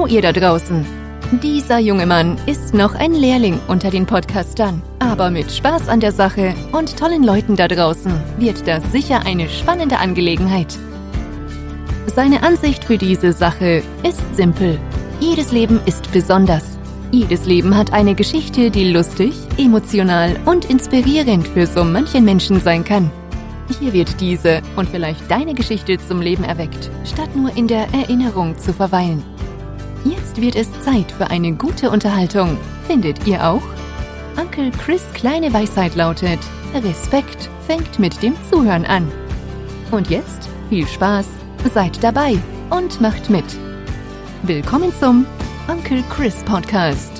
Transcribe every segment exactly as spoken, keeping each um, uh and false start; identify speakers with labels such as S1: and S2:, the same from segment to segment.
S1: Hallo ihr da draußen. Dieser junge Mann ist noch ein Lehrling unter den Podcastern. Aber mit Spaß an der Sache und tollen Leuten da draußen wird das sicher eine spannende Angelegenheit. Seine Ansicht für diese Sache ist simpel. Jedes Leben ist besonders. Jedes Leben hat eine Geschichte, die lustig, emotional und inspirierend für so manchen Menschen sein kann. Hier wird diese und vielleicht deine Geschichte zum Leben erweckt, statt nur in der Erinnerung zu verweilen. Jetzt wird es Zeit für eine gute Unterhaltung. Findet ihr auch? Onkel Chris' kleine Weisheit lautet: Respekt fängt mit dem Zuhören an. Und jetzt viel Spaß, seid dabei und macht mit. Willkommen zum Onkel Chris Podcast.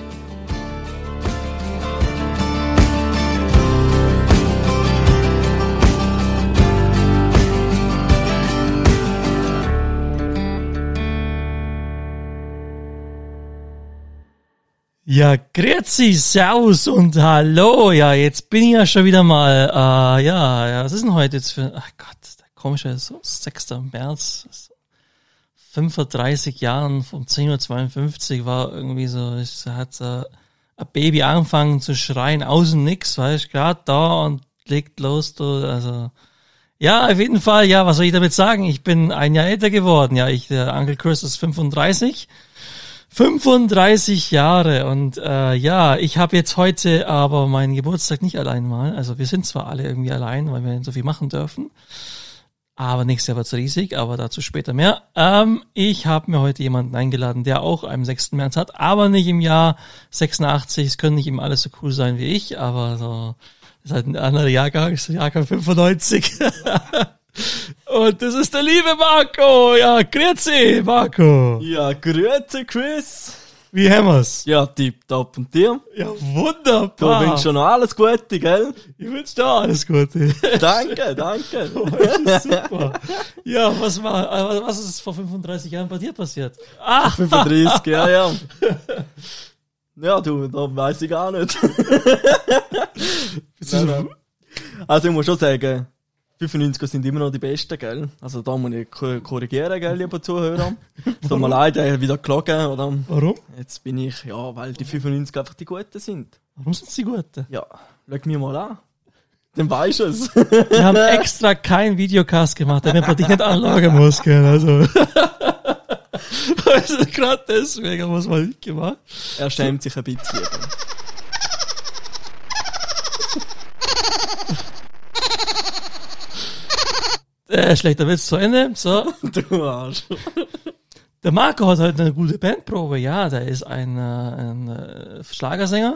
S2: Ja, grüezi, servus und hallo. Ja, jetzt bin ich ja schon wieder mal, äh, ja, ja, was ist denn heute jetzt für, ach Gott, der komische, so sechster März, fünfunddreißig Jahren, um zehn Uhr zweiundfünfzig war irgendwie so, es hat äh, ein Baby angefangen zu schreien, außen nix, weißt du, gerade da und legt los, du, also, ja, auf jeden Fall, ja, was soll ich damit sagen? Ich bin ein Jahr älter geworden, ja, ich, der Onkel Chris ist fünfunddreißig. fünfunddreißig Jahre und äh, ja, ich habe jetzt heute aber meinen Geburtstag nicht allein mal. Also wir sind zwar alle irgendwie allein, weil wir so viel machen dürfen, aber nächstes Jahr wird's riesig, aber dazu später mehr. Ähm, ich habe mir heute jemanden eingeladen, der auch am sechsten März hat, aber nicht im Jahr sechsundachtzig. Es können nicht immer alles so cool sein wie ich, aber so ist halt ein anderer Jahrgang, ist der Jahrgang fünfundneunzig. Und das ist der liebe Marco. Ja, grüezi, Marco.
S3: Ja, grüezi, Chris.
S2: Wie haben wir's?
S3: Ja, tipptopp. Und dir?
S2: Ja, wunderbar.
S3: Du wünschst schon noch alles Gute, gell?
S2: Ich wünsche dir auch alles Gute.
S3: Danke, danke.
S2: Oh, das ist super. Ja, was war, was ist vor fünfunddreißig Jahren bei dir passiert?
S3: Ah, fünfunddreißig, ja, ja. Ja, du, da weiss ich gar nicht. nein, nein. Also, ich muss schon sagen, fünfundneunziger sind immer noch die Besten, gell? Also da muss ich korrigieren, gell, lieber Zuhörer. Es tut mir leid, ich habe wieder gelogen, oder?
S2: Warum?
S3: Jetzt bin ich, ja, weil die fünfundneunziger einfach die Guten sind.
S2: Warum sind sie die Guten?
S3: Ja, schau mich mal an. Dann weisst du es.
S2: Wir haben extra keinen Videocast gemacht, damit man dich nicht anlagen muss, gell? Also, also gerade deswegen haben wir es mal nicht gemacht.
S3: Er schämt sich ein bisschen.
S2: Äh, schlechter Witz zu Ende. So.
S3: Du Arsch.
S2: Der Marco hat heute eine gute Bandprobe. Ja, der ist ein, äh, ein äh, Schlagersänger.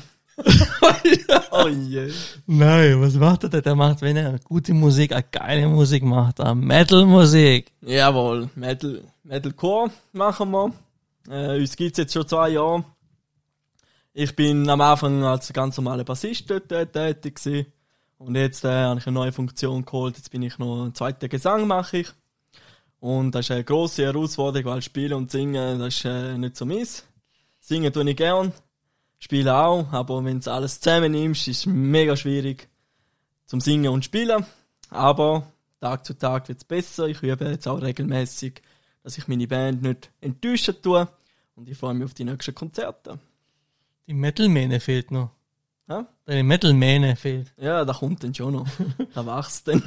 S3: Oh je.
S2: Nein, was macht er denn? Der macht, wenn er gute Musik, eine geile Musik macht, eine Metal-Musik.
S3: Jawohl, Metal, Metalcore machen wir. Äh, uns gibt's jetzt schon zwei Jahre. Ich bin am Anfang als ganz normaler Bassist dort äh, tätig gewesen. Und jetzt äh, habe ich eine neue Funktion geholt. Jetzt bin ich noch ein zweiter Gesang, mache ich. Und das ist eine grosse Herausforderung, weil Spielen und Singen, das ist äh, nicht so meins. Singen tue ich gern, spielen auch, aber wenn du alles zusammen nimmst, ist es mega schwierig zum Singen und Spielen. Aber Tag zu Tag wird es besser. Ich übe jetzt auch regelmäßig, dass ich meine Band nicht enttäuschen tue. Und ich freue mich auf die nächsten Konzerte.
S2: Die Metal-Mähne fehlt noch.
S3: Ja?
S2: Deine Metal-Mähne fehlt.
S3: Ja, da kommt dann schon noch. Da wächst dann.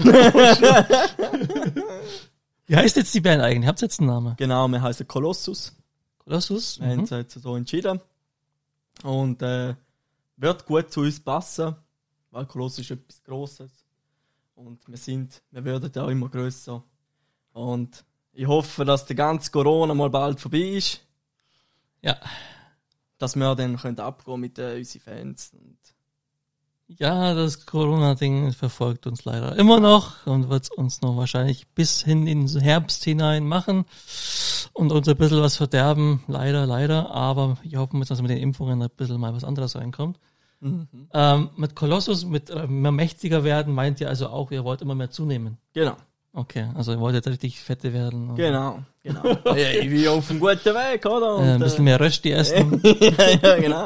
S2: Wie heißt jetzt die Band eigentlich? Habt ihr jetzt einen Namen?
S3: Genau, wir heißen Colossus.
S2: Colossus?
S3: Wir mhm. haben uns jetzt so entschieden. Und äh, wird gut zu uns passen, weil Colossus ist etwas Grosses. Und wir sind, wir werden ja immer grösser. Und ich hoffe, dass die ganze Corona mal bald vorbei ist.
S2: Ja.
S3: Dass wir dann können abgehen mit äh, unseren Fans. Und
S2: ja, das Corona-Ding verfolgt uns leider immer noch und wird uns noch wahrscheinlich bis hin in den Herbst hinein machen und uns ein bisschen was verderben. Leider, leider. Aber ich hoffe, dass mit den Impfungen ein bisschen mal was anderes reinkommt. Mhm. Ähm, mit Colossus, mit äh, mehr mächtiger werden, meint ihr also auch, ihr wollt immer mehr zunehmen?
S3: Genau.
S2: Okay, also ihr wollt jetzt richtig fette werden. Oder?
S3: Genau, genau. Ja, ich bin auf einem guten Weg, oder? Und,
S2: äh, ein bisschen mehr Rösti essen.
S3: ja, ja, genau.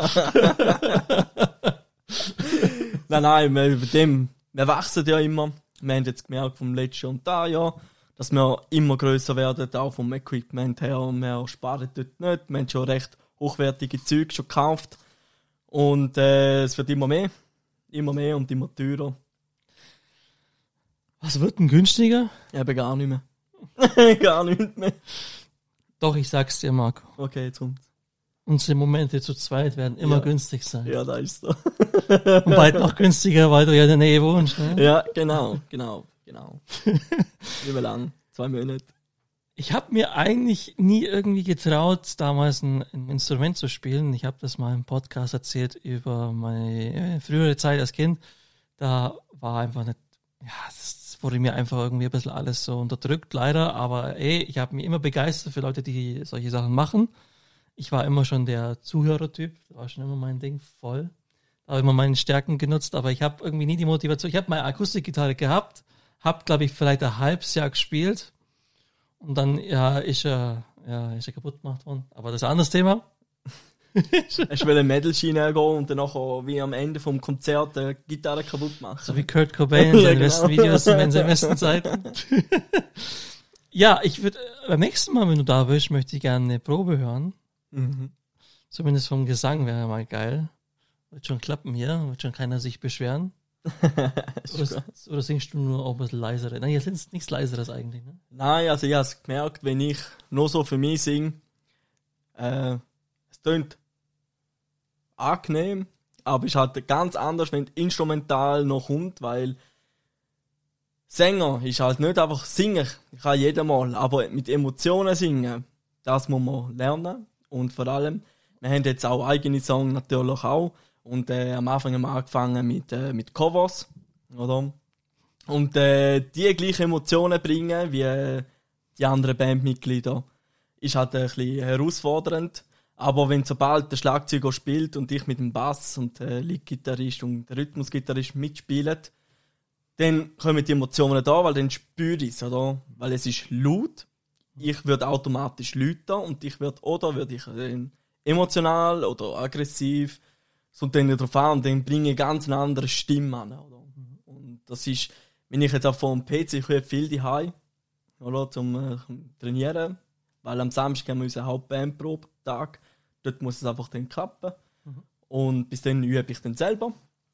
S3: nein, nein, wir, über dem, wir wachsen ja immer. Wir haben jetzt gemerkt vom letzten und da Jahr, dass wir immer grösser werden, auch vom Equipment her. Und wir sparen dort nicht. Wir haben schon recht hochwertige Züge schon gekauft. Und äh, es wird immer mehr. Immer mehr und immer teurer.
S2: Was wird denn günstiger?
S3: Eben gar nicht mehr. Gar nicht mehr.
S2: Doch, ich sag's dir, Marco.
S3: Okay, jetzt kommt's.
S2: Unsere Momente zu zweit werden immer
S3: Ja.
S2: günstig sein.
S3: Ja, da ist so.
S2: Und bald noch günstiger, weil du ja in der Nähe wohnst. Ne?
S3: Ja, genau, genau, genau. Wie lang? Zwei Monate.
S2: Ich habe mir eigentlich nie irgendwie getraut, damals ein, ein Instrument zu spielen. Ich habe das mal im Podcast erzählt über meine äh, frühere Zeit als Kind. Da war einfach nicht, ja, das wurde mir einfach irgendwie ein bisschen alles so unterdrückt, leider. Aber ey, ich habe mich immer begeistert für Leute, die solche Sachen machen. Ich war immer schon der Zuhörertyp, das war schon immer mein Ding, voll. Da habe ich immer meine Stärken genutzt, aber ich habe irgendwie nie die Motivation. Ich habe meine Akustikgitarre gehabt, habe, glaube ich, vielleicht ein halbes Jahr gespielt und dann, ja, ist er, ja, ist er kaputt gemacht worden. Aber das ist ein anderes Thema.
S3: Hast du eine Medal-Schiene gehen und dann nachher wie am Ende vom Konzert die Gitarre kaputt machen?
S2: So wie Kurt Cobain in seinen
S3: Ja, genau.
S2: besten Videos in seinen besten Zeiten. Ja, ich würde, beim nächsten Mal, wenn du da bist, möchte ich gerne eine Probe hören.
S3: Mhm.
S2: Zumindest vom Gesang wäre mal geil. Wird schon klappen hier, wird schon keiner sich beschweren. Oder, oder singst du nur auch ein bisschen leisere? Nein, jetzt ist nichts Leiseres eigentlich, ne?
S3: Nein, also ich habe es gemerkt, wenn ich nur so für mich singe, äh, es tönt angenehm, aber es ist halt ganz anders, wenn instrumental noch kommt, weil Sänger ist halt nicht einfach singen, ich kann jedes Mal, aber mit Emotionen singen, das muss man lernen. Und vor allem, wir haben jetzt auch eigene Songs natürlich auch. Und äh, am Anfang haben wir angefangen mit, äh, mit Covers. Oder? Und äh, die gleichen Emotionen bringen wie äh, die anderen Bandmitglieder. Ist halt ein bisschen herausfordernd. Aber wenn sobald der Schlagzeuger spielt und ich mit dem Bass und der Leadgitarrist und der Rhythmusgitarrist mitspielen, dann kommen die Emotionen da, weil dann spüre ich es, oder? Weil es ist laut. Ich würde automatisch läuten und ich würde, oder würde ich äh, emotional oder aggressiv, so dann darauf an, und dann bringe ich ganz eine andere Stimme an, oder? Mhm. Und das ist, wenn ich jetzt auch vom P C, ich höre viel daheim, oder, zum äh, Trainieren, weil am Samstag haben wir unseren Hauptbandprobe-Tag, dort muss es einfach dann klappen. Mhm. Und bis dann übe ich dann selber.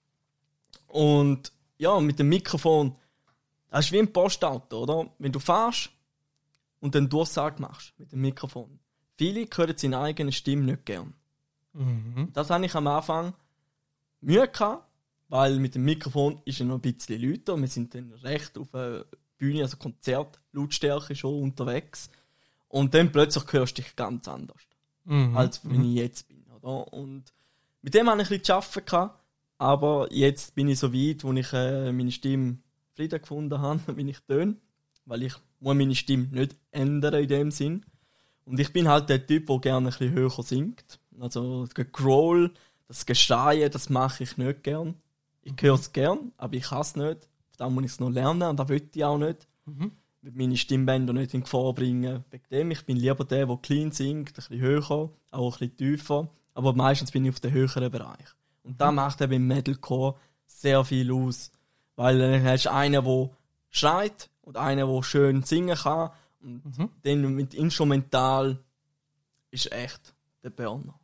S3: Und ja, mit dem Mikrofon, das ist wie ein Postauto, oder? Wenn du fährst, und dann Durchsage machst mit dem Mikrofon. Viele hören seine eigene Stimme nicht gern.
S2: Mhm.
S3: Das hatte ich am Anfang Mühe gehabt, weil mit dem Mikrofon ist er noch ein bisschen lauter. Wir sind dann recht auf der Bühne, also Konzertlautstärke schon unterwegs. Und dann plötzlich hörst du dich ganz anders,
S2: Mhm.
S3: als wenn ich jetzt bin. Oder? Und mit dem hatte ich ein bisschen zu arbeiten gehabt, aber jetzt bin ich so weit, wo ich äh, meine Stimme Frieden gefunden habe, wie ich töne, weil ich muss meine Stimme nicht ändern in dem Sinn. Und ich bin halt der Typ, der gerne ein bisschen höher singt. Also das Growl, das Geschreien, das mache ich nicht gern. Ich höre es gern, aber ich kann es nicht. Da muss ich es noch lernen und das will ich auch nicht.
S2: Mhm.
S3: Ich will meine Stimmbänder nicht in Gefahr bringen. Wegen dem, ich bin lieber der, der clean singt, ein bisschen höher, auch ein bisschen tiefer. Aber meistens bin ich auf dem höheren Bereich. Und da macht eben im Metalcore sehr viel aus. Weil dann hast du einen, der schreit und einen, der schön singen kann. Und
S2: Mhm.
S3: dann mit Instrumental ist echt der Burner.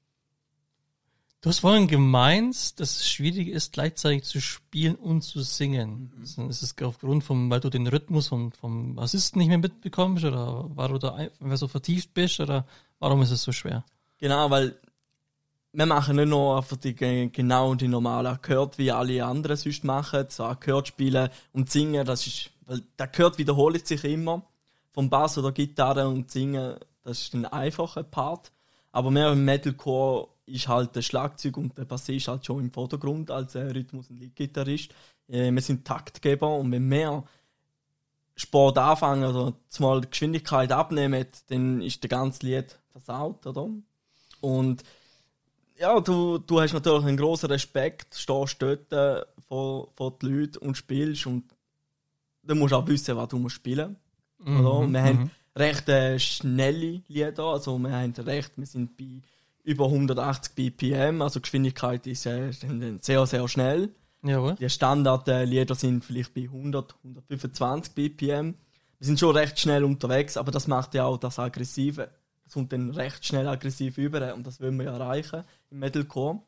S2: Du hast vorhin gemeint, dass es schwierig ist, gleichzeitig zu spielen und zu singen. Mhm. Ist es aufgrund vom, weil du den Rhythmus vom, vom Bassisten nicht mehr mitbekommst oder weil du da einfach so vertieft bist oder warum ist es so schwer?
S3: Genau, weil wir machen nicht nur einfach die, genau die normalen Akkorde, wie alle anderen sonst machen, so Akkorde spielen und singen, das ist, weil der Akkord wiederholt sich immer, vom Bass oder Gitarre und Singen, das ist ein einfacher Part, aber mehr im Metalcore ist halt der Schlagzeug und der Bassist halt schon im Vordergrund als äh, Rhythmus- und Leadgitarrist. Äh, wir sind Taktgeber und wenn wir Sport anfangen oder zumal die Geschwindigkeit abnehmen, dann ist der ganze Lied versaut, oder? Und ja, du, du hast natürlich einen grossen Respekt, stehst dort äh, vor, vor den Leuten und spielst und dann musst du auch wissen, was du musst spielen musst.
S2: Mhm,
S3: Wir
S2: mhm.
S3: haben recht äh, schnelle Lieder, also wir haben recht, wir sind bei über hundertachtzig B P M, also die Geschwindigkeit ist äh, sehr, sehr schnell.
S2: Jawohl.
S3: Die Standardlieder sind vielleicht bei hundert, hundertfünfundzwanzig B P M. wir sind schon recht schnell unterwegs, aber das macht ja auch das Aggressive. Das kommt dann recht schnell aggressiv über und das wollen wir ja erreichen im Metalcore.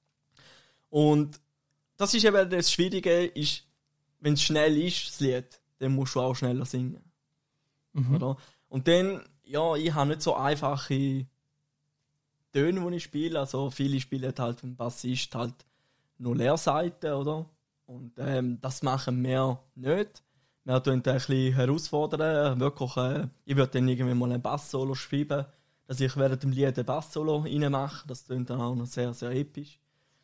S3: Und das ist eben das Schwierige, ist, wenn es schnell ist, das Lied, dann musst du auch schneller singen. Mhm. Oder? Und dann, ja, ich habe nicht so einfache Töne, die ich spiele. Also viele spielen halt vom Bassist halt nur Leerseiten, oder? Und ähm, das machen wir nicht. Wir tun ein bisschen herausfordern. Wirklich, äh, ich würde dann irgendwie mal ein Bass-Solo schreiben, dass ich während dem Lied ein Bass-Solo reinmache. Das klingt dann auch noch sehr, sehr episch.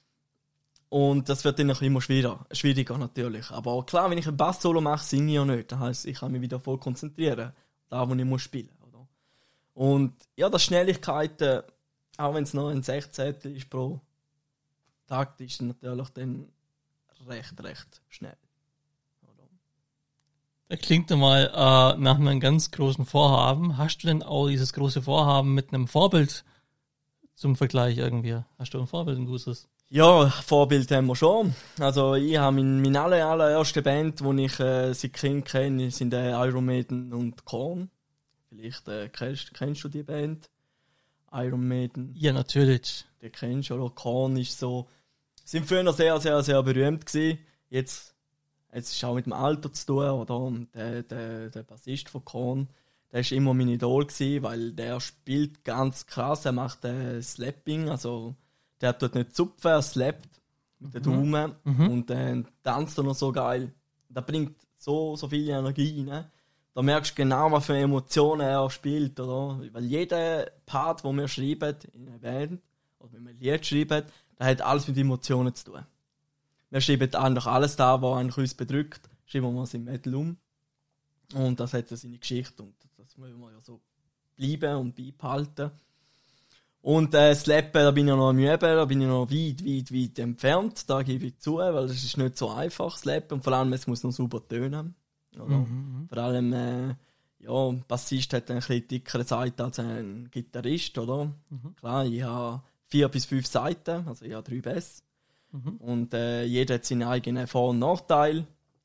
S3: Und das wird dann noch immer schwieriger, schwieriger natürlich. Aber klar, wenn ich ein Bass-Solo mache, singe ich ja nicht. Das heisst, ich kann mich wieder voll konzentrieren. Da, wo ich muss spielen muss. Oder? Und ja, das Schnelligkeiten, auch wenn es noch ein Sechzehntel ist pro Takt, ist natürlich dann recht, recht schnell. Oder?
S2: Das klingt mal äh, nach einem ganz großen Vorhaben. Hast du denn auch dieses große Vorhaben mit einem Vorbild zum Vergleich irgendwie? Hast du ein Vorbild, ein gutes?
S3: Ja, Vorbild haben wir schon. Also ich habe mein, meine aller, allererste Band, die ich äh, seit Kind kenne, sind äh, Iron Maiden und Korn. Vielleicht äh, kennst, kennst du die Band? Iron Maiden.
S2: Ja, natürlich.
S3: Die kennst du, oder? Korn ist so... Sind früher sehr, sehr, sehr berühmt gewesen. Jetzt, jetzt ist es auch mit dem Alter zu tun, oder? Und der, der, der Bassist von Korn, der war immer mein Idol gewesen, weil der spielt ganz krass. Er macht äh, Slapping, also... Der tut nicht zupfen, er slappt mit den Daumen mhm. und äh, tanzt dann noch so geil. Das bringt so, so viel Energie rein. Da merkst du genau, was für Emotionen er spielt. Oder? Weil jeder Part, den wir schreiben in einer Band, oder wenn wir ein Lied schreiben, der hat alles mit Emotionen zu tun. Wir schreiben eigentlich alles da, was uns bedrückt, schreiben wir es im Metal um. Und das hat seine Geschichte und das wollen wir ja so bleiben und beibehalten. Und äh, das Slappen, da bin ich noch am Üben, da bin ich noch weit, weit, weit entfernt. Da gebe ich zu, weil das ist nicht so einfach, das Slappen. Und vor allem, es muss noch super tönen. Oder? Mhm. Vor allem, äh, ja, ein Bassist hat eine etwas dickere Seite als ein Gitarrist, oder? Mhm. Klar, ich habe vier bis fünf Seiten, also ich habe drei Bass. Mhm. Und äh, jeder hat seinen eigenen Vor- und Nachteil.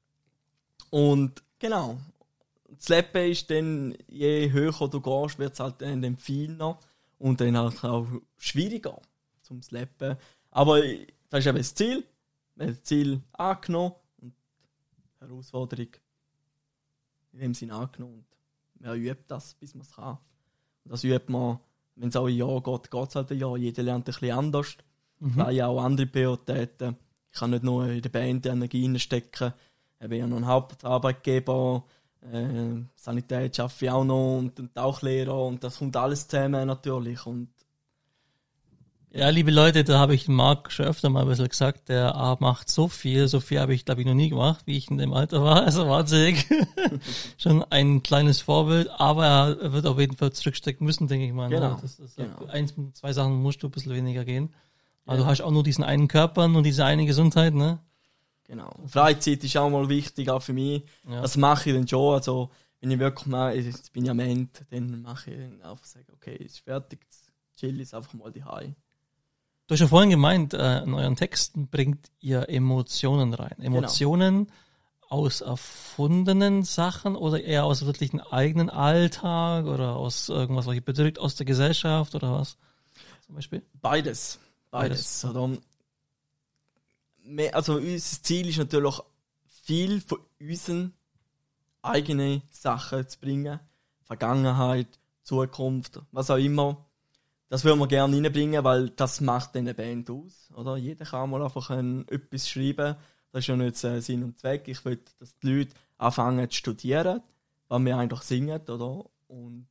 S3: Und genau, das Slappen ist dann, je höher du gehst, wird es halt dann feiner. Und dann halt auch schwieriger zum Slappen. Aber das ist eben das Ziel. Wir haben das Ziel angenommen und die Herausforderung in dem Sinne angenommen. Und man übt das, bis man es kann. Und das übt man, wenn es auch ein Jahr geht, geht es halt ein Jahr. Jeder lernt ein bisschen anders. Mhm. Vielleicht auch andere Prioritäten. Ich kann nicht nur in der Band Energie reinstecken. Ich bin ja noch ein Hauptarbeitgeber. Äh, Sanität arbeite ich auch noch und ein Tauchlehrer und das kommt alles zusammen natürlich. Und
S2: ja, liebe Leute, da habe ich den Marc schon öfter mal ein bisschen gesagt, der A macht so viel, so viel habe ich glaube ich noch nie gemacht, wie ich in dem Alter war, also wahnsinnig. Schon ein kleines Vorbild, aber er wird auf jeden Fall zurückstecken müssen, denke ich mal.
S3: Genau.
S2: Ne? Das ist
S3: genau.
S2: Eins, zwei Sachen musst du ein bisschen weniger gehen. Aber ja. Du hast auch nur diesen einen Körper und diese eine Gesundheit, ne?
S3: Genau. Freizeit ist auch mal wichtig, auch für mich. Ja. Das mache ich dann schon. Also, wenn ich wirklich mal, ich bin ja am Ende, dann mache ich dann einfach sagen, okay, ist fertig, chill ist einfach mal daheim.
S2: Du hast ja vorhin gemeint, äh, in euren Texten bringt ihr Emotionen rein. Emotionen genau. Aus erfundenen Sachen oder eher aus wirklich einem eigenen Alltag oder aus irgendwas, was euch bedrückt, aus der Gesellschaft oder was? Zum Beispiel?
S3: Beides. Beides. Beides. Oder? Also unser Ziel ist natürlich, viel von unseren eigenen Sachen zu bringen. Vergangenheit, Zukunft, was auch immer. Das würden wir gerne reinbringen, weil das macht eine Band aus. Oder? Jeder kann mal einfach ein, etwas schreiben. Das ist ja nicht äh, Sinn und Zweck. Ich will, dass die Leute anfangen zu studieren, was wir eigentlich singen. Oder? Und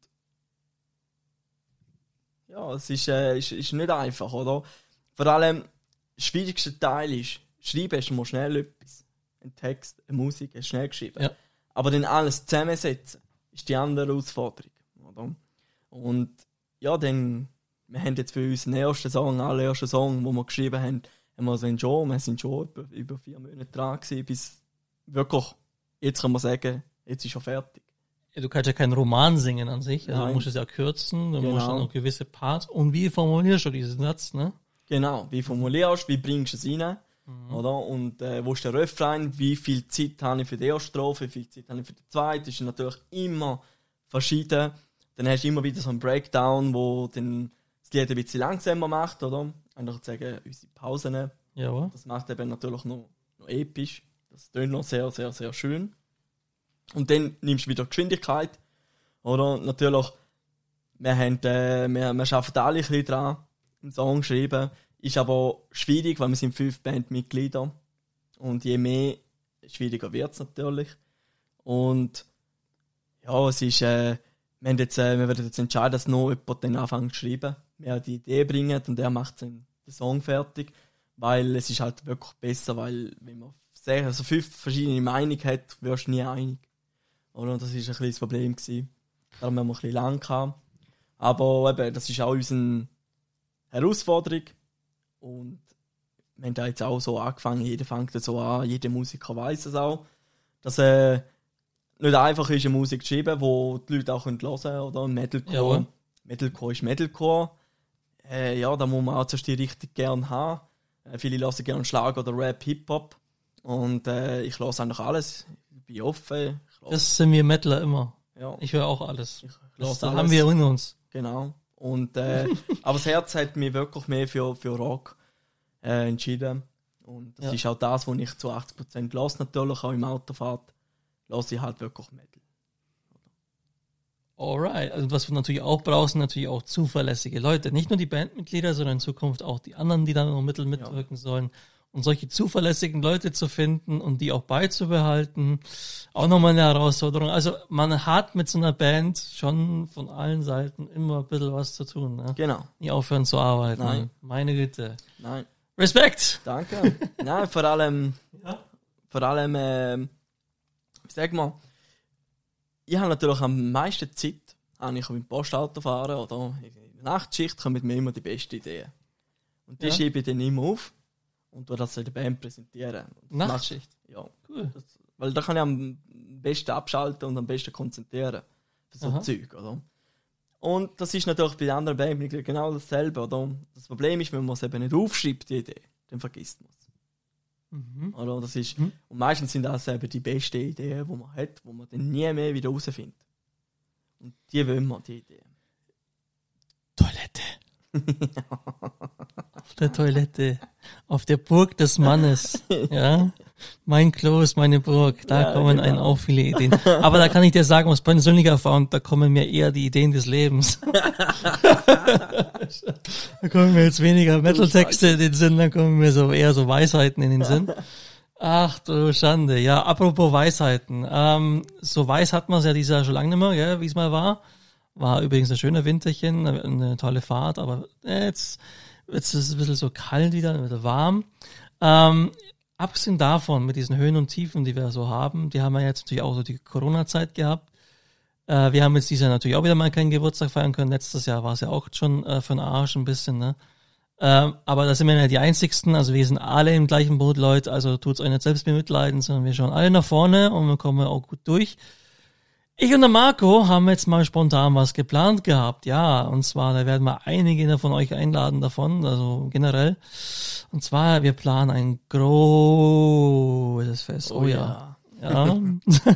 S3: ja, es ist, äh, ist, ist nicht einfach. Oder? Vor allem, der schwierigste Teil ist, schreiben ist mal schnell etwas. Ein Text, eine Musik, ist schnell geschrieben. Ja. Aber dann alles zusammensetzen, ist die andere Herausforderung. Oder? Und ja, dann, wir haben jetzt für unseren ersten Song, allerersten Song, den wir geschrieben haben, haben wir sind schon, wir sind schon über, über vier Monate dran gewesen, bis wirklich, jetzt kann man sagen, jetzt ist er fertig.
S2: Ja, du kannst ja keinen Roman singen an sich, also du musst es ja kürzen, du genau. musst dann noch gewisse Parts. Und wie formulierst du diesen Satz, ne?
S3: Genau, wie formulierst du, wie bringst du es rein? Mhm. Oder? Und äh, wo ist der Refrain? Wie viel Zeit habe ich für die erste Strophe? Wie viel Zeit habe ich für die zweite? Das ist natürlich immer verschieden. Dann hast du immer wieder so einen Breakdown, wo dann das Lied ein bisschen langsamer macht, oder? Einfach sagen, unsere Pausen.
S2: Ja.
S3: Das macht eben natürlich noch, noch episch. Das tönt noch sehr, sehr, sehr schön. Und dann nimmst du wieder Geschwindigkeit. Oder? Natürlich, wir, haben, äh, wir, wir arbeiten alle ein bisschen dran, einen Song schreiben. Ist aber schwierig, weil wir sind fünf Bandmitglieder. Und je mehr, schwieriger wird es natürlich. Und ja, es ist, äh, wir, haben jetzt, äh, wir werden jetzt entscheiden, dass noch jemand dann anfängt zu schreiben. Wer die Idee bringt und der macht dann den Song fertig. Weil es ist halt wirklich besser, weil wenn man sehr, also fünf verschiedene Meinungen hat, wirst du nie einig. Oder? Und das war ein bisschen das Problem gewesen. Darum haben wir ein bisschen lang gehabt. Aber eben, das ist auch unsere Herausforderung. Und wir haben da jetzt auch so angefangen, jeder fängt so an, jeder Musiker weiss es auch, dass äh, nicht einfach ist, eine Musik zu schreiben, wo die Leute auch hören können, oder? Metalcore. Ja. Metalcore ist Metalcore. Äh, ja, da muss man auch zuerst die richtig gerne haben. Äh, viele hören gerne Schlager oder Rap, Hip-Hop. Und äh, ich höre eigentlich alles. Ich bin offen. Ich
S2: das sind wir Metaler immer.
S3: Ja.
S2: Ich höre auch alles.
S3: Ich
S2: das alles. Haben wir in uns.
S3: Genau. Und, äh, aber das Herz hat mich wirklich mehr für, für Rock äh, entschieden. Und das ja. ist auch das, was ich zu achtzig Prozent lasse, natürlich, auch im Autofahrt. Lasse ich halt wirklich Metal.
S2: Alright. Also was wir natürlich auch brauchen, sind natürlich auch zuverlässige Leute. Nicht nur die Bandmitglieder, sondern in Zukunft auch die anderen, die dann noch Mittel mitwirken ja. sollen. Und solche zuverlässigen Leute zu finden und die auch beizubehalten, auch nochmal eine Herausforderung. Also man hat mit so einer Band schon von allen Seiten immer ein bisschen was zu tun. Ne?
S3: Genau.
S2: Nie aufhören zu arbeiten.
S3: Nein.
S2: Meine Güte.
S3: Nein.
S2: Respekt!
S3: Danke. Nein, vor allem, ja. vor allem, äh, wie sag mal, ich habe natürlich am meisten Zeit, wenn ich mit dem Postauto fahre oder in der Nachtschicht, kommen mir immer die besten Ideen. Und die ja. schiebe ich dann immer auf. Und du das der Band präsentieren.
S2: Nachtschicht?
S3: Ja. Cool. Das, weil da kann ich am besten abschalten und am besten konzentrieren. Für so Aha. Zeug, oder? Und das ist natürlich bei den anderen Bandmitgliedern genau dasselbe, oder? Das Problem ist, wenn man es eben nicht aufschreibt, die Idee, dann vergisst man es. Mhm. Oder? Das ist, mhm. Und meistens sind das eben die besten Ideen, die man hat, die man dann nie mehr wieder rausfindet. Und die wollen wir, die Ideen.
S2: Toilette. Auf der Toilette. Auf der Burg des Mannes. Ja. Mein Klo ist meine Burg. Da ja, kommen genau. einem auch viele Ideen. Aber da kann ich dir sagen, aus persönlicher Erfahrung, da kommen mir eher die Ideen des Lebens. Da kommen mir jetzt weniger Metal-Texte in den Sinn, da kommen mir so eher so Weisheiten in den Sinn. Ach du Schande. Ja, apropos Weisheiten. Ähm, so weiß hat man es ja dieses Jahr schon lange nicht mehr, gell, wie es mal war. War übrigens ein schöner Winterchen, eine tolle Fahrt, aber jetzt, jetzt ist es ein bisschen so kalt wieder, wieder warm. Ähm, abgesehen davon, mit diesen Höhen und Tiefen, die wir so haben, die haben wir jetzt natürlich auch so die Corona-Zeit gehabt. Äh, wir haben jetzt dieses Jahr natürlich auch wieder mal keinen Geburtstag feiern können. Letztes Jahr war es ja auch schon äh, für den Arsch ein bisschen, ne? Ähm, aber da sind wir ja die Einzigsten, also wir sind alle im gleichen Boot, Leute, also tut's euch nicht selbst bemitleiden, sondern wir schauen alle nach vorne und wir kommen auch gut durch. Ich und der Marco haben jetzt mal spontan was geplant gehabt, ja, und zwar, da werden wir einige von euch einladen davon, also generell, und zwar, wir planen ein großes Fest, oh, oh ja, ja, ja.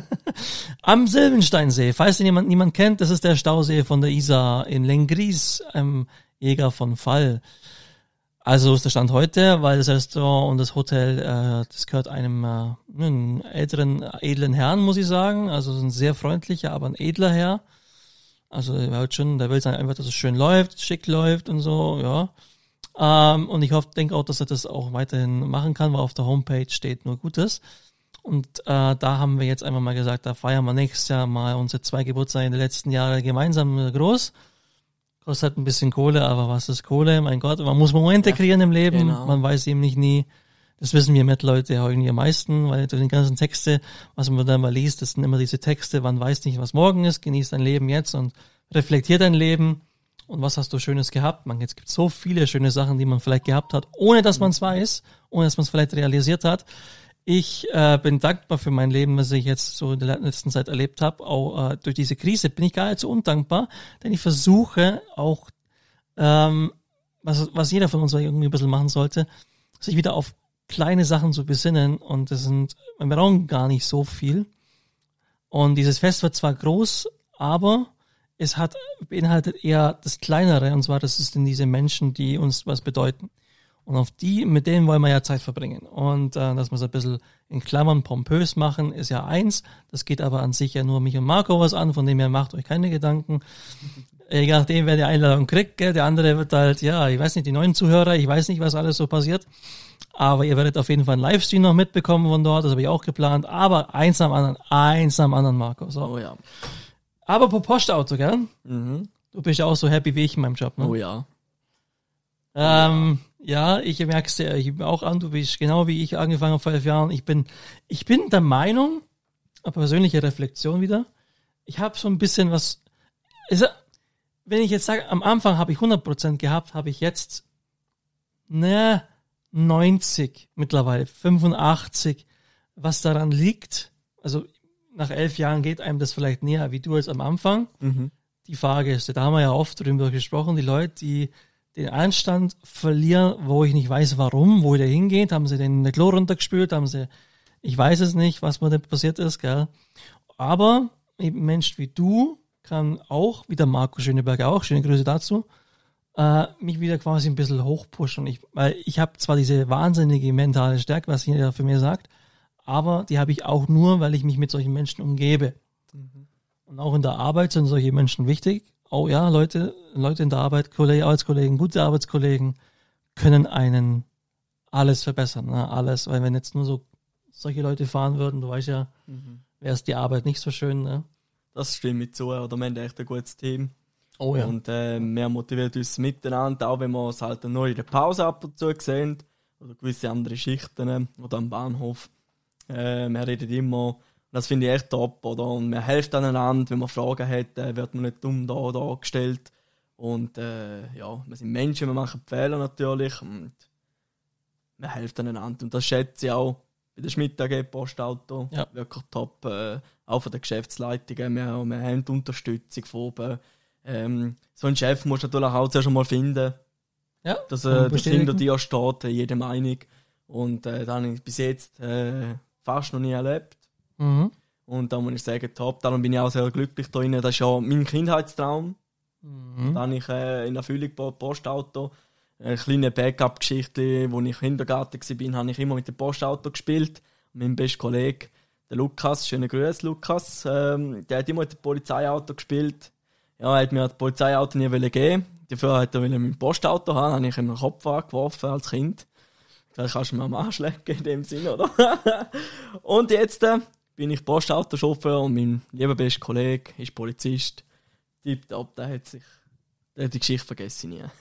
S2: Am Silbensteinsee, falls den jemand niemand kennt, das ist der Stausee von der Isar in Lengries, einem Jäger von Fall. Also ist der Stand heute, weil das Restaurant und das Hotel, äh, das gehört einem, äh, einem älteren, edlen Herrn, muss ich sagen. Also ein sehr freundlicher, aber ein edler Herr. Also er hört schon, der will einfach, dass es schön läuft, schick läuft und so, ja. Ähm, und ich hoffe, denke auch, dass er das auch weiterhin machen kann, weil auf der Homepage steht nur Gutes. Und äh, da haben wir jetzt einfach mal gesagt, da feiern wir nächstes Jahr mal unsere zwei Geburtstage in den letzten Jahren gemeinsam groß. Kostet ein bisschen Kohle, aber was ist Kohle? Mein Gott, man muss Momente ja, kreieren im Leben, genau. Man weiß eben nicht nie. Das wissen wir Met-Leute ja irgendwie am meisten, weil die ganzen Texte, was man dann mal liest, das sind immer diese Texte, man weiß nicht, was morgen ist, genieß dein Leben jetzt und reflektier dein Leben und was hast du Schönes gehabt. Man, jetzt gibt so viele schöne Sachen, die man vielleicht gehabt hat, ohne dass man es weiß, ohne dass man es vielleicht realisiert hat. Ich äh, bin dankbar für mein Leben, was ich jetzt so in der letzten Zeit erlebt habe. Auch äh, durch diese Krise bin ich gar nicht so undankbar, denn ich versuche auch, ähm, was, was jeder von uns irgendwie ein bisschen machen sollte, sich wieder auf kleine Sachen zu besinnen und das sind, wir brauchen gar nicht so viel. Und dieses Fest wird zwar groß, aber es hat, beinhaltet eher das Kleinere, und zwar, das sind diese Menschen, die uns was bedeuten. Und auf die, mit denen wollen wir ja Zeit verbringen. Und äh, dass wir es ein bisschen in Klammern pompös machen, ist ja eins. Das geht aber an sich ja nur mich und Marco was an, von dem her macht euch keine Gedanken. Je nachdem, wer die Einladung kriegt, gell? Der andere wird halt, ja, ich weiß nicht, die neuen Zuhörer, ich weiß nicht, was alles so passiert. Aber ihr werdet auf jeden Fall einen Livestream noch mitbekommen von dort, das habe ich auch geplant. Aber eins am anderen, eins am anderen, Marco. So.
S3: Oh ja.
S2: Aber pro Postauto, gell?
S3: Mhm.
S2: Du bist ja auch so happy wie ich in meinem Job, ne?
S3: Oh ja.
S2: Ähm, ja, ich merk's dir ich bin auch an, du bist genau wie ich angefangen vor elf Jahren. Ich bin, ich bin der Meinung, eine persönliche Reflexion wieder, ich habe so ein bisschen was, also, wenn ich jetzt sage, am Anfang habe ich hundert Prozent gehabt, habe ich jetzt, ne, neunzig mittlerweile, fünfundachtzig, was daran liegt, also nach elf Jahren geht einem das vielleicht näher, wie du jetzt am Anfang.
S3: Mhm.
S2: Die Frage ist, da haben wir ja oft drüber gesprochen, die Leute, die den Anstand verlieren, wo ich nicht weiß, warum, wo der hingeht, haben sie den Klo runtergespült, haben sie, ich weiß es nicht, was mir da passiert ist, gell. Aber ein Mensch wie du kann auch, wie der Marco Schöneberger auch, schöne Grüße dazu, äh, mich wieder quasi ein bisschen hochpushen. Ich, weil ich habe zwar diese wahnsinnige mentale Stärke, was jeder für mir sagt, aber die habe ich auch nur, weil ich mich mit solchen Menschen umgebe. Mhm. Und auch in der Arbeit sind solche Menschen wichtig. Oh ja, Leute, Leute in der Arbeit, Kollegen, Arbeitskollegen, gute Arbeitskollegen können einen alles verbessern, ne? Alles. Weil wenn jetzt nur so solche Leute fahren würden, du weißt ja, mhm. wäre es die Arbeit nicht so schön, ne?
S3: Das stimmt mit zu, oder wir haben echt ein gutes Team.
S2: Oh ja.
S3: Und äh, wir motivieren uns miteinander, auch wenn wir uns halt nur in der Pause ab und zu sehen, oder gewisse andere Schichten, oder am Bahnhof. Äh, wir reden immer, das finde ich echt top, oder? Und wir helfen aneinander, wenn man Fragen hat, äh, wird man nicht dumm da oder gestellt. Und äh, ja, wir sind Menschen, wir machen Fehler natürlich, und wir helfen aneinander. Und das schätze ich auch bei der Schmidt A G Postauto,
S2: ja.
S3: wirklich top, äh, auch von der Geschäftsleitung. Wir, wir haben die Unterstützung von oben. Ähm, so einen Chef musst du natürlich auch zuerst einmal finden,
S2: ja,
S3: dass äh, das hinter dir steht, jede Meinung. Und äh, da habe ich bis jetzt äh, fast noch nie erlebt.
S2: Mhm.
S3: Und da muss ich sagen, top. Darum bin ich auch sehr glücklich da drin. Das ist ja mein Kindheitstraum. Mhm. Da habe ich äh, in Erfüllung gebaut, Postauto. Eine kleine Backup-Geschichte, wo ich im Kindergarten war, habe ich immer mit dem Postauto gespielt. Und mein bester Kollege, der Lukas, schönen Grüße, Lukas, ähm, der hat immer mit dem Polizeiauto gespielt. Ja, er hat mir das Polizeiauto nie geben. Dafür hat er mein Postauto haben, habe ich ihm den Kopf angeworfen als Kind. Da kannst du mir am Arsch lecken in dem Sinn, oder? Und jetzt äh, bin ich Postautochauffeur und mein lieber bester Kollege ist Polizist. Tipptopp, der hat sich, der hat die Geschichte vergessen nie.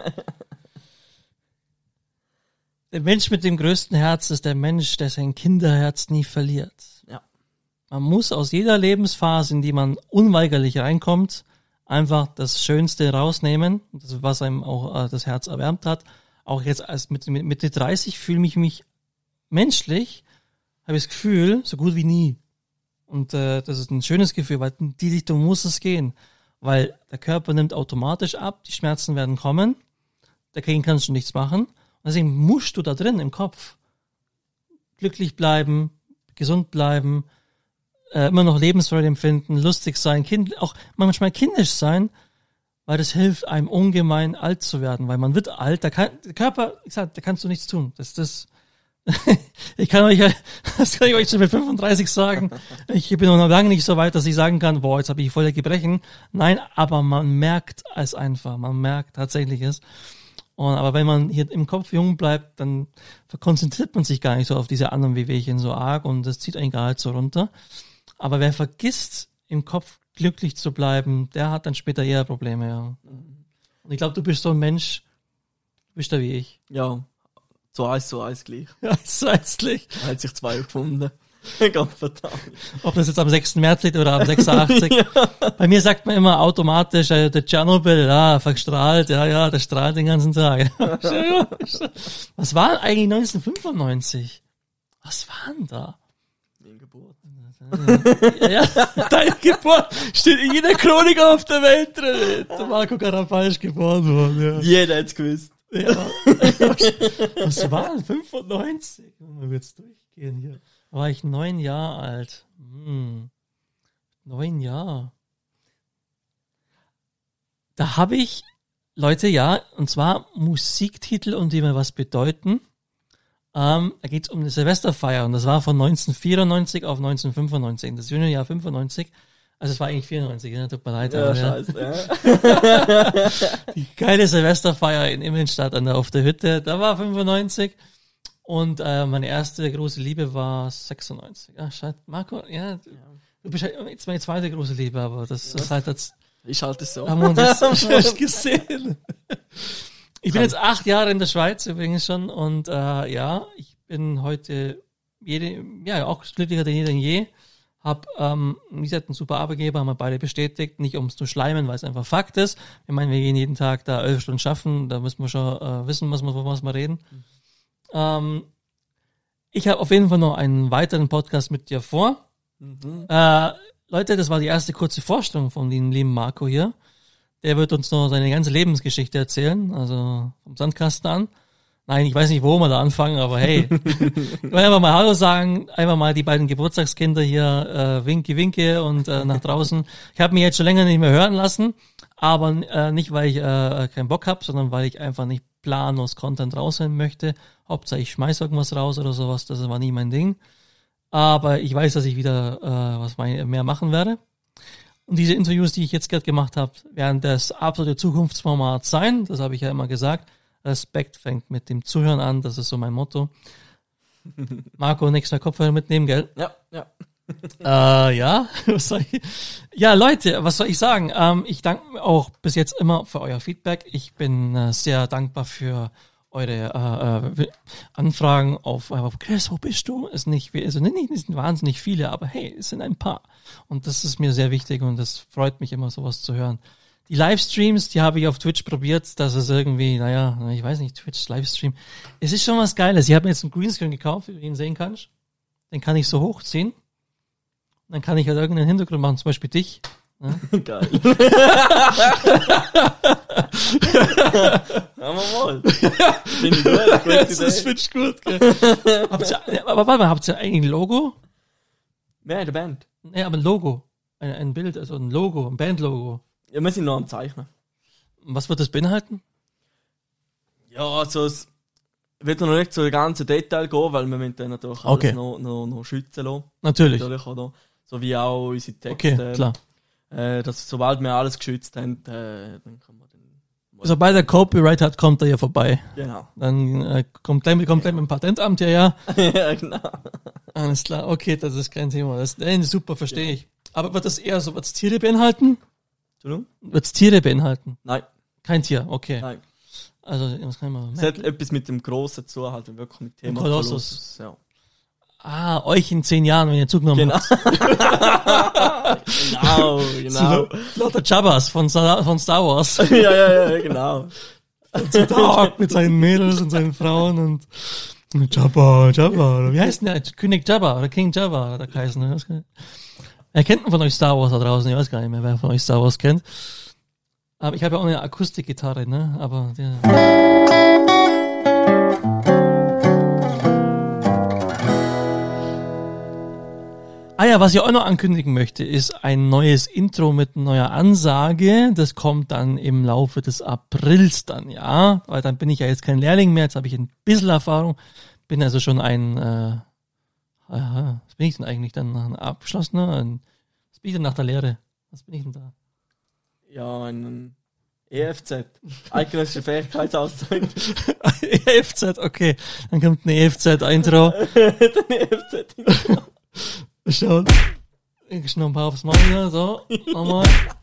S2: Der Mensch mit dem größten Herz ist der Mensch, der sein Kinderherz nie verliert.
S3: Ja.
S2: Man muss aus jeder Lebensphase, in die man unweigerlich reinkommt, einfach das Schönste rausnehmen, das, was einem auch äh, das Herz erwärmt hat. Auch jetzt als mit, mit Mitte dreißig fühle ich mich menschlich, habe ich das Gefühl, so gut wie nie. Und äh, das ist ein schönes Gefühl, weil in die Richtung muss es gehen. Weil der Körper nimmt automatisch ab, die Schmerzen werden kommen, dagegen kannst du nichts machen. Und deswegen musst du da drin im Kopf glücklich bleiben, gesund bleiben, äh, immer noch Lebensfreude empfinden, lustig sein, kind, auch manchmal kindisch sein, weil das hilft einem ungemein alt zu werden, weil man wird alt, da kann, der Körper, ich sag, da kannst du nichts tun. Das, das, ich kann euch, das kann ich euch schon mit fünfunddreißig sagen. Ich bin noch lange nicht so weit, dass ich sagen kann, boah, jetzt habe ich voll der Gebrechen. Nein, aber man merkt es einfach, man merkt tatsächlich es. Und, aber wenn man hier im Kopf jung bleibt, dann konzentriert man sich gar nicht so auf diese anderen Wehwehchen so arg und das zieht einen gar halt so runter. Aber wer vergisst, im Kopf glücklich zu bleiben, der hat dann später eher Probleme, ja. Und ich glaube, du bist so ein Mensch, du bist da wie ich.
S3: Ja, so eins zu eins gleich.
S2: Ja, so eins gleich.
S3: Da hat sich zwei gefunden. Ganz verdammt.
S2: Ob das jetzt am sechsten März liegt oder am sechsundachtzig. Ja. Bei mir sagt man immer automatisch, äh, der Tschernobyl, ja, verstrahlt, ja, ja, der strahlt den ganzen Tag. Was war eigentlich neunzehnhundertfünfundneunzig? Was war denn da?
S3: Meine Geburt.
S2: Ja, ja, deine Geburt steht in jeder Chronik auf der Welt drin. Der Marco Karapal ist geboren worden, ja.
S3: Jeder hat's gewusst.
S2: Ja. Was war denn? fünfundneunzig? Mal kurz durchgehen hier. Da war ich neun Jahre alt. Hm. Neun Jahre. Da habe ich, Leute, ja, und zwar Musiktitel und die mir was bedeuten. Ähm, da geht es um eine Silvesterfeier und das war von neunzehnhundertvierundneunzig auf neunzehnhundertfünfundneunzig. Das Juniorjahr fünfundneunzig. Also es war eigentlich vierundneunzig, ne? Tut mir leid.
S3: Ja,
S2: aber,
S3: scheiße, ja.
S2: Die geile Silvesterfeier in Immenstadt an der, auf der Hütte, da war fünfundneunzig. Und äh, meine erste große Liebe war sechsundneunzig. Ja, scheiße. Marco, ja, du, du bist halt jetzt meine zweite große Liebe, aber das ja. ist halt jetzt...
S3: Ich halte es so.
S2: Haben wir das schon gesehen. Ich bin jetzt acht Jahre in der Schweiz übrigens schon und äh, ja, ich bin heute jede, ja auch glücklicher denn je denn je. Hab, ähm, wie gesagt, einen super Arbeitgeber, haben wir beide bestätigt, nicht um es zu schleimen, weil es einfach Fakt ist. Ich meine, wir gehen jeden Tag da elf Stunden schaffen, da müssen wir schon äh, wissen, was wir, was wir reden. Mhm. Ähm, ich habe auf jeden Fall noch einen weiteren Podcast mit dir vor. Mhm. Äh, Leute, das war die erste kurze Vorstellung von dem lieben Marco hier. Der wird uns noch seine ganze Lebensgeschichte erzählen, also vom Sandkasten an. Nein, ich weiß nicht, wo wir da anfangen, aber hey, ich will einfach mal Hallo sagen, einfach mal die beiden Geburtstagskinder hier, äh, Winke, Winke und äh, nach draußen. Ich habe mich jetzt schon länger nicht mehr hören lassen, aber äh, nicht, weil ich äh, keinen Bock habe, sondern weil ich einfach nicht planlos Content rausholen möchte. Hauptsache ich schmeiß irgendwas raus oder sowas, das war nie mein Ding. Aber ich weiß, dass ich wieder äh, was mehr machen werde. Und diese Interviews, die ich jetzt gerade gemacht habe, werden das absolute Zukunftsformat sein. Das habe ich ja immer gesagt. Respekt fängt mit dem Zuhören an. Das ist so mein Motto. Marco, nächster Kopfhörer mitnehmen, gell?
S3: Ja, ja.
S2: äh, ja, was soll ich? Ja, Leute, was soll ich sagen? Ähm, ich danke auch bis jetzt immer für euer Feedback. Ich bin äh, sehr dankbar für eure äh, äh, Anfragen auf, auf Chris, wo bist du? Ist nicht, also nicht, nicht wahnsinnig viele, aber hey, es sind ein paar. Und das ist mir sehr wichtig und das freut mich immer, sowas zu hören. Die Livestreams, die habe ich auf Twitch probiert, das ist irgendwie, naja, ich weiß nicht, Twitch, Livestream. Es ist schon was Geiles. Ich habe mir jetzt einen Greenscreen gekauft, wie du ihn sehen kannst. Den kann ich so hochziehen. Und dann kann ich halt irgendeinen Hintergrund machen, zum Beispiel dich. Ne?
S3: Geil. Haben wir mal. Finde ich gut.
S2: Das ist Twitch gut, gell? habt ihr, aber warte mal, habt ihr eigentlich ein Logo?
S3: Wer, der Band?
S2: Nee, aber ein Logo. Ein, ein Bild, also ein Logo, ein Bandlogo.
S3: Ja, wir sind noch am Zeichnen.
S2: Was wird das beinhalten?
S3: Ja, also es wird noch nicht so ein ganzes Detail gehen, weil wir müssen dann natürlich alles
S2: okay.
S3: noch, noch, noch schützen lassen.
S2: Natürlich.
S3: Natürlich auch noch, so wie auch unsere Texte.
S2: Okay, klar.
S3: Äh, dass, sobald wir alles geschützt haben, äh, dann kann man dann...
S2: Sobald er Copyright hat, kommt er ja vorbei.
S3: Genau.
S2: Dann äh, kommt gleich, kommt gleich mit dem Patentamt hierher.
S3: Ja, genau.
S2: Alles klar, okay, das ist kein Thema. Das ist super, verstehe ja. ich. Aber wird das eher so, wird es Tiere beinhalten?
S3: Entschuldigung?
S2: Wird es Tiere beinhalten?
S3: Nein.
S2: Kein Tier, okay.
S3: Nein.
S2: Also, was kann man
S3: es hat etwas mit dem Grossen zu halt wirklich mit Thema
S2: Kolossus.
S3: Kolossus. Ja.
S2: Ah, euch in zehn Jahren, wenn ihr zugenommen
S3: genau.
S2: habt.
S3: genau, genau.
S2: Lauter Jabbas von, von Star Wars.
S3: ja, ja, ja, genau.
S2: Zu Tag mit seinen Mädels und seinen Frauen und Jabba, Jabba. Wie heißt denn der? König Jabba oder King Jabba oder der heißen, ne? Wer kennt denn von euch Star Wars da draußen? Ich weiß gar nicht mehr, wer von euch Star Wars kennt. Aber ich habe ja auch eine Akustikgitarre, ne? Aber ja. Ah ja, was ich auch noch ankündigen möchte, ist ein neues Intro mit neuer Ansage. Das kommt dann im Laufe des Aprils dann, ja. Weil dann bin ich ja jetzt kein Lehrling mehr, jetzt habe ich ein bisschen Erfahrung. Bin also schon ein, äh, aha, was bin ich denn eigentlich dann? Ein Abgeschlossener? Ein, was bin ich denn nach der Lehre? Was bin ich denn da?
S3: Ja, ein E F Z. Eidgenössische Fähigkeitsauszeichnung.
S2: E F Z, okay. Dann kommt ein E F Z-Intro.
S3: Ein E F Z-Intro.
S2: Schau. Ich noch ein paar aufs Maul hier, so. Nochmal.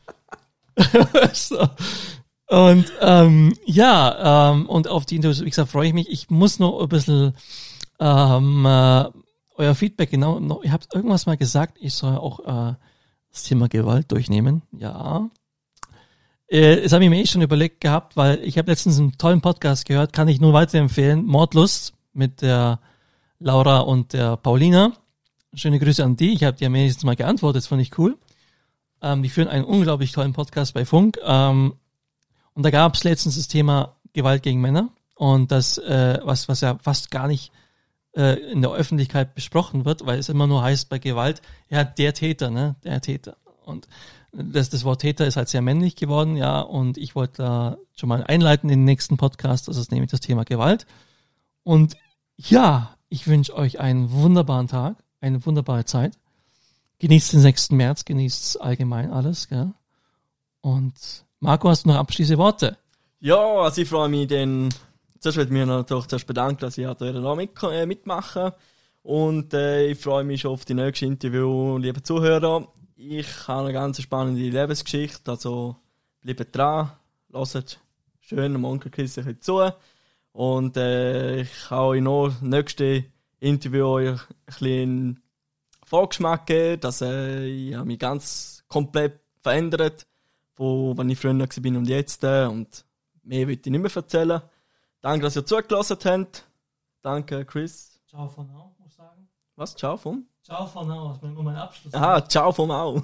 S2: so. Und, ähm, ja, ähm, und auf die Intros, wie gesagt, freue ich mich. Ich muss noch ein bisschen, ähm, äh, euer Feedback, genau, noch, ihr habt irgendwas mal gesagt, ich soll auch, äh, das Thema Gewalt durchnehmen. Ja. Äh, das habe ich mir eh schon überlegt gehabt, weil ich habe letztens einen tollen Podcast gehört, kann ich nur weiterempfehlen. Mordlust mit der Laura und der Paulina. Schöne Grüße an die. Ich habe dir wenigstens mal geantwortet, das fand ich cool. Ähm, die führen einen unglaublich tollen Podcast bei Funk. Ähm, und da gab es letztens das Thema Gewalt gegen Männer und das, äh, was, was ja fast gar nicht äh, in der Öffentlichkeit besprochen wird, weil es immer nur heißt bei Gewalt, ja, der Täter, ne, der Täter. Und das, das Wort Täter ist halt sehr männlich geworden, ja, und ich wollte da schon mal einleiten in den nächsten Podcast, das ist nämlich das Thema Gewalt. Und ja, ich wünsche euch einen wunderbaren Tag, eine wunderbare Zeit. Genießt den sechsten März, genießt allgemein alles, gell? Und Marco, hast du noch abschließende Worte?
S3: Ja, also ich freue mich dann, zuerst würde ich mich natürlich zuerst bedanken, dass ich da noch mit, äh, mitmache. Und äh, ich freue mich schon auf die nächste Interview, liebe Zuhörer. Ich habe eine ganz spannende Lebensgeschichte, also bleibt dran, hört schön am Onkel Chris ein bisschen zu. Und äh, ich habe euch noch das nächste Interview euch ein bisschen Vorgeschmack geben, dass äh, ich habe mich ganz komplett verändert, von wann ich früher war und jetzt. Äh, und mehr will ich nicht mehr erzählen. Danke, dass ihr zugelassen habt. Danke, Chris.
S2: Ciao von now, muss ich sagen.
S3: Was? Ciao vom?
S2: Ciao von now, das war nur mein Abschluss.
S3: Aha, ciao vom Au.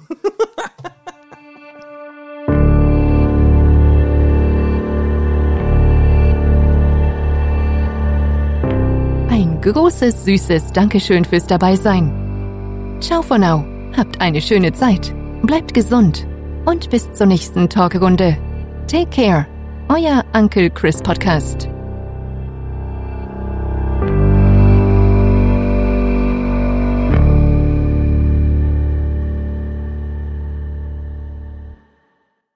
S1: Ein großes, süßes Dankeschön fürs Dabeisein. Ciao for now. Habt eine schöne Zeit. Bleibt gesund. Und bis zur nächsten Talkrunde. Take care. Euer Uncle Chris Podcast.